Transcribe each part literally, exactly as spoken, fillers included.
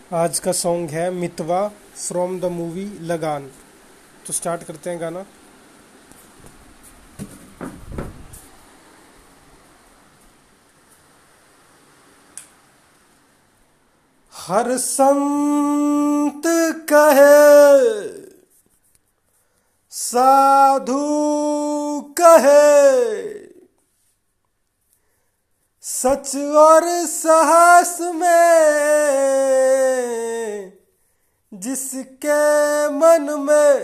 आज का सॉन्ग है मितवा फ्रॉम द मूवी लगान। तो स्टार्ट करते हैं गाना। हर संत कहे, साधु कहे, सच और साहस में जिसके मन में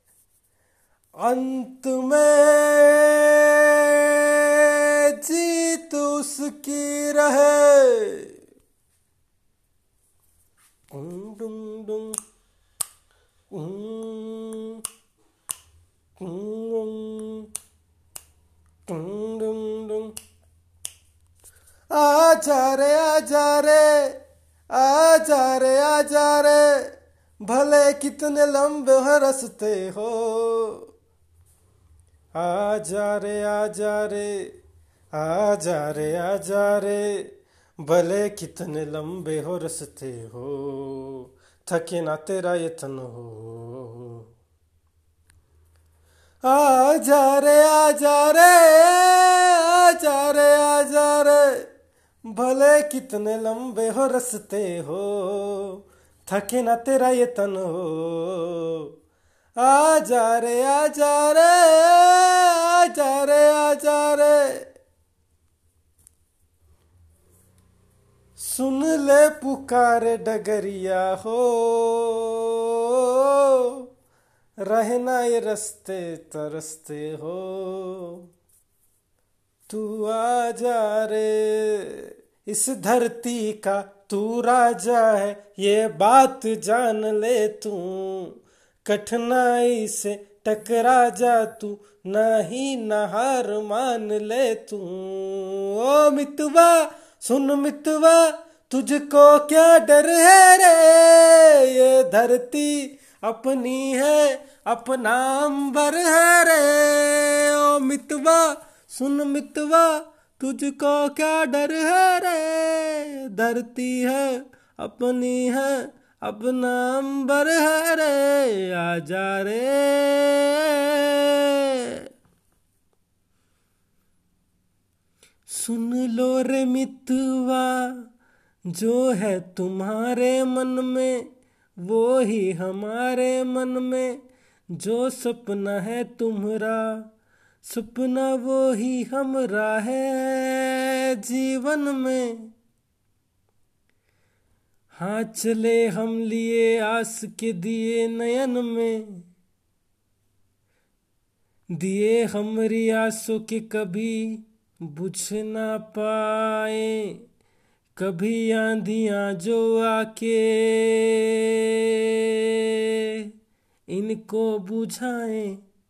अंत में जीत उसकी रहे। डुंग डुंग डुंग, डुंग डुंग डुंग डुंग। आजा रे आजा रे, आजा रे आजा रे, भले कितने लंबे हंसते हो। आजा रे आजा रे, आजा रे आजा रे, भले कितने लंबे हो रस्ते हो, थके ना तेरा यत्न हो। आजा रे आजा रे, आजा रे आजा रे, भले कितने लंबे हो रस्ते हो, थके ना तेरा ये तन हो। आजा रे आजा रे, आजा रे आजा रे, सुन ले पुकारे डगरिया हो, रहना ये रस्ते तरसते हो। तू आजा रे, इस धरती का तू राजा है, ये बात जान ले तू। कठिनाई से टकरा जा तू, नहीं न हार मान ले तू। ओ मितवा सुन मितवा, तुझको क्या डर है रे, ये धरती अपनी है, अपना अंबर है रे। ओ मितवा सुन मितवा, तुझको क्या डर है रे, धरती है अपनी है, अपना अंबर है रे। आजा रे, सुन लो रे मितवा, जो है तुम्हारे मन में वो ही हमारे मन में, जो सपना है तुम्हारा सपना वो ही हमरा है जीवन में। हाँ चले हम लिए आस के दिए नयन में, दिए हमरी आसों के कभी बुझ ना पाए, कभी आंधियां जो आके इनको बुझाए।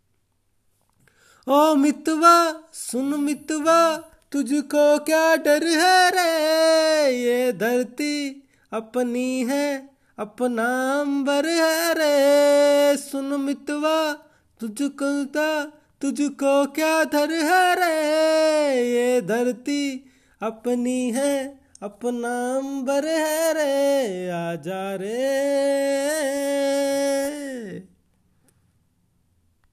ओ मितवा सुन मितवा, तुझको क्या डर है रे, ये धरती अपनी है, अपना अंबर है रे। सुन मितवा, तुझको तुझको क्या डर है रे, ये धरती अपनी है, अपना अंबर है रे। आजा रे।